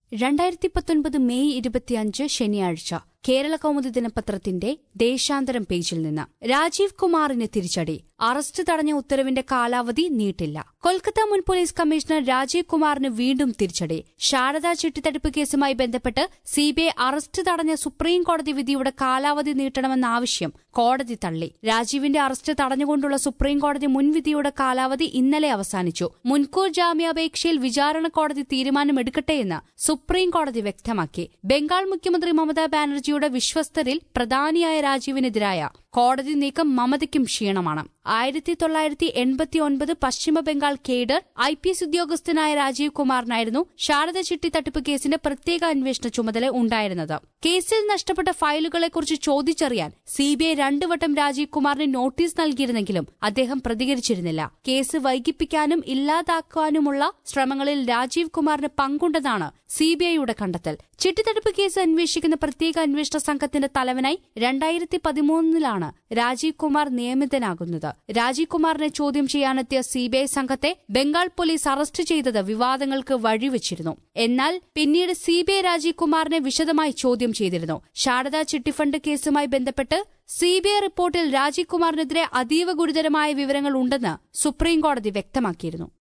2019 May 25 ശനിയാഴ്ച കേരള കൗമുദി ദിനപത്രത്തിന്റെ ദേശാന്തരം പേജിൽ നിന്ന് രാജീവ് കുമാറിന് തിരിച്ചടി. അറസ്റ്റ് തടഞ്ഞ ഉത്തരവിന്റെ കാലാവധി നീട്ടില്ല. കൊൽക്കത്ത മുൻ പോലീസ് കമ്മീഷണർ രാജീവ് കുമാറിന് വീണ്ടും തിരിച്ചടി. ശാരദാ ചിട്ടിത്തട്ടിപ്പ് കേസുമായി ബന്ധപ്പെട്ട് സിബിഐ അറസ്റ്റ് തടഞ്ഞ സുപ്രീം കോടതി വിധിയുടെ കാലാവധി നീട്ടണമെന്ന ആവശ്യം കോടതി തള്ളി. രാജീവിന്റെ അറസ്റ്റ് തടഞ്ഞുകൊണ്ടുള്ള സുപ്രീം കോടതി മുൻവിധിയുടെ കാലാവധി ഇന്നലെ അവസാനിച്ചു. മുൻകൂർ ജാമ്യാപേക്ഷയിൽ വിചാരണ കോടതി തീരുമാനമെടുക്കട്ടെയെന്ന് സുപ്രീം കോടതി വ്യക്തമാക്കി. ബംഗാൾ മുഖ്യമന്ത്രി മമതാ ബാനർജിയുടെ വിശ്വസ്തരിൽ പ്രധാനിയായ രാജീവിനെതിരായ കോടതി നീക്കം മമതയ്ക്കും ക്ഷീണമാണ്. 1989 പശ്ചിമബംഗാൾ കേഡർ IPS ഉദ്യോഗസ്ഥനായ രാജീവ് കുമാറിനായിരുന്നു ശാരദ ചിട്ടി തട്ടിപ്പ് കേസിന്റെ പ്രത്യേക അന്വേഷണ ചുമതല ഉണ്ടായിരുന്നത്. കേസിൽ നഷ്ടപ്പെട്ട ഫയലുകളെക്കുറിച്ച് ചോദിച്ചറിയാൻ സിബിഐ 2 വട്ടം രാജീവ് കുമാറിന് നോട്ടീസ് നൽകിയിരുന്നെങ്കിലും അദ്ദേഹം പ്രതികരിച്ചിരുന്നില്ല. കേസ് വൈകിപ്പിക്കാനും ഇല്ലാതാക്കാനുമുള്ള ശ്രമങ്ങളിൽ രാജീവ് കുമാറിന് പങ്കുണ്ടെന്നാണ് സിബിഐയുടെ കണ്ടെത്തൽ. ചിട്ടിത്തട്ടിപ്പ് കേസ് അന്വേഷിക്കുന്ന പ്രത്യേക അന്വേഷണ സംഘത്തിന്റെ തലവനായി 2013 രാജീവ് കുമാർ നിയമിതനാകുന്നത്. രാജീവ് കുമാറിനെ ചോദ്യം ചെയ്യാനെത്തിയ സിബിഐ സംഘത്തെ ബംഗാൾ പോലീസ് അറസ്റ്റ് ചെയ്തത് വിവാദങ്ങൾക്ക് വഴിവെച്ചിരുന്നു. എന്നാൽ പിന്നീട് സിബിഐ രാജീവ് കുമാറിനെ വിശദമായി ചോദ്യം ചെയ്തിരുന്നു. ശാരദാ ചിട്ടിഫണ്ട് കേസുമായി ബന്ധപ്പെട്ട് സിബിഐ റിപ്പോർട്ടിൽ രാജീവ് കുമാറിനെതിരെ അതീവ ഗുരുതരമായ വിവരങ്ങൾ ഉണ്ടെന്ന് സുപ്രീം കോടതി വ്യക്തമാക്കിയിരുന്നു.